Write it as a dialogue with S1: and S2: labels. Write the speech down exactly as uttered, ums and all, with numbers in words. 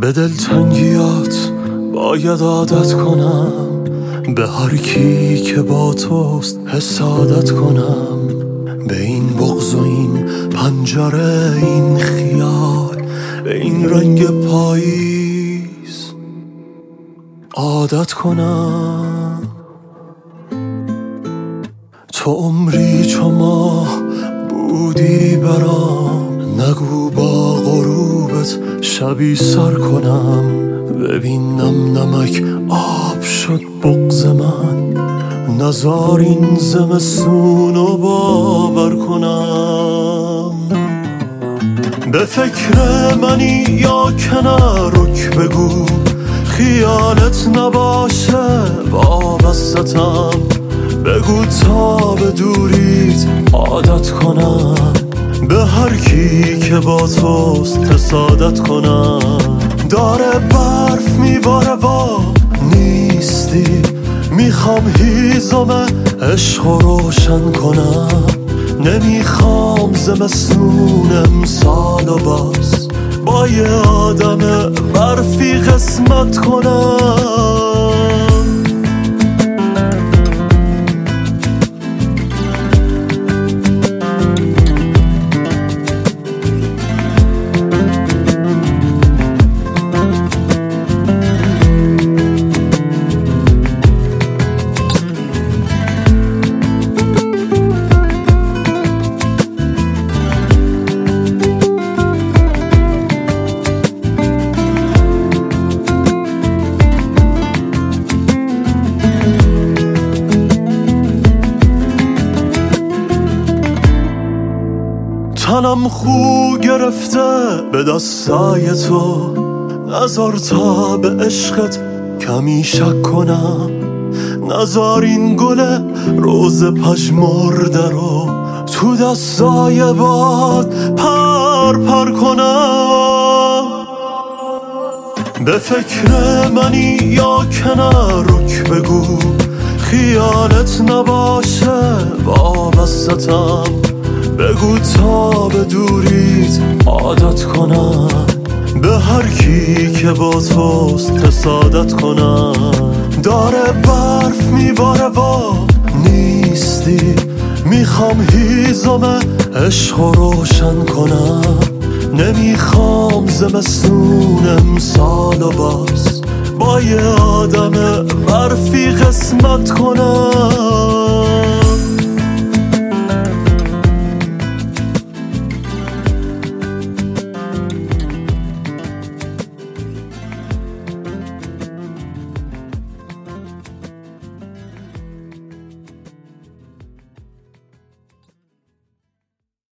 S1: به دلتنگیات باید عادت کنم، به هر کی که با توست حسادت کنم، به این بغض و این پنجره، این خیال، به این رنگ پاییز عادت کنم. تو عمری چو ماه بودی برام، نگو با غروبت شبی سر کنم. ببینم نمک آب شد بغض من، نزار این زمستونو باور کنم. به فکر منی یا کنار رک بگو، خیالت نباشه وابستم. بگو تا به دوریت عادت کنم، به هر کی که با توست حسادت کنم. داره برف میباره و نیستی، میخوام هیزم عشق رو روشن کنم. نمیخوام زمستون امسال و باز با یه آدم برفی قسمت کنم. تنم خو گرفته به دستای تو، نزار تا به عشقت کمی شک کنم. نزار این گل روز پژمرده رو تو دستای باد پر پر کنم. به فکر منی یا کنار رک بگو، خیالت نباشه وابستم. بگو تا به دوریت عادت کنم، به هر کی که با توست حسادت کنم. داره برف میباره و نیستی، میخوام هیزم عشق رو روشن کنم. نمیخوام زمستون امسال و باز با یه آدم برفی قسمت کنم.